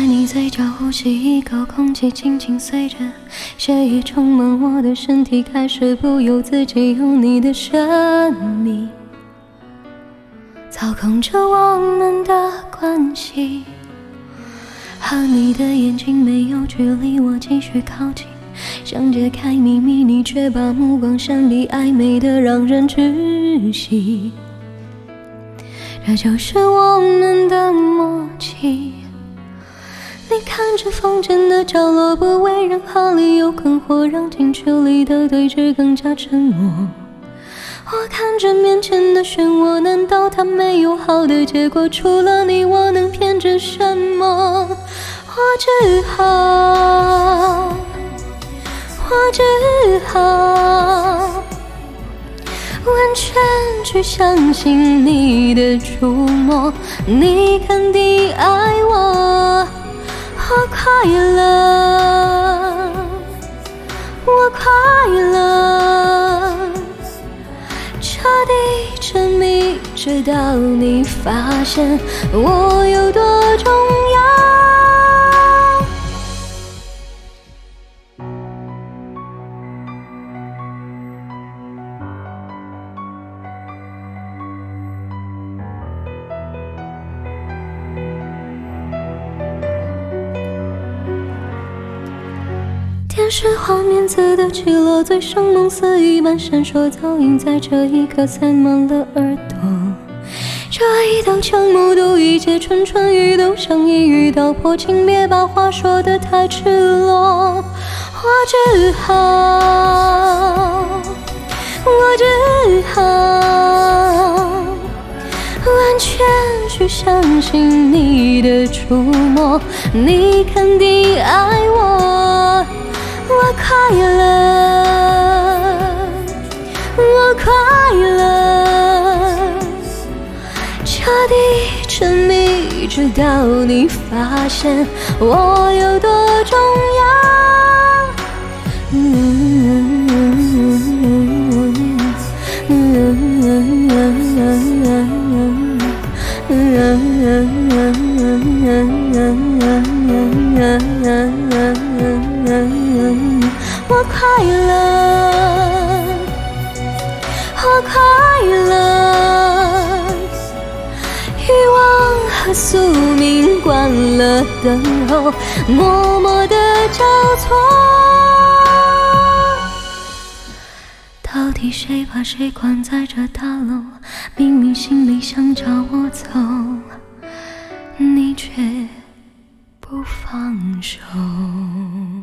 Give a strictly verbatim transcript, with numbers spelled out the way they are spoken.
你嘴角呼吸一口空气，轻轻随着血液充满我的身体，开始不由自己用你的生命操控着我们的关系。和你的眼睛没有距离，我继续靠近，想揭开秘密，你却把目光闪避，暧昧的让人窒息。这就是我们的默契。你看着房间的角落，不为任何理由困惑，让近距离的对峙更加沉默。我看着面前的漩涡，难道它没有好的结果？除了你，我能偏执什么？我只好，我只好完全去相信你的触摸，你肯定爱我。我快乐，我快乐，彻底沉迷，直到你发现我有多重要。电视画面自得其乐，醉生梦死一般闪烁，早已在这一刻塞满了耳朵。这一道墙目睹一切蠢蠢欲动，像一语道破，请别把话说得太赤裸。我只好，我只好完全去相信你的触摸，你肯定爱我。我快乐，我快乐，彻底沉迷，直到你发现我有多重要。嗯嗯我快乐，我快乐，欲望和宿命关了灯后，默默地交错。到底谁把谁关在这大楼？明明心里想找我走，你却不放手。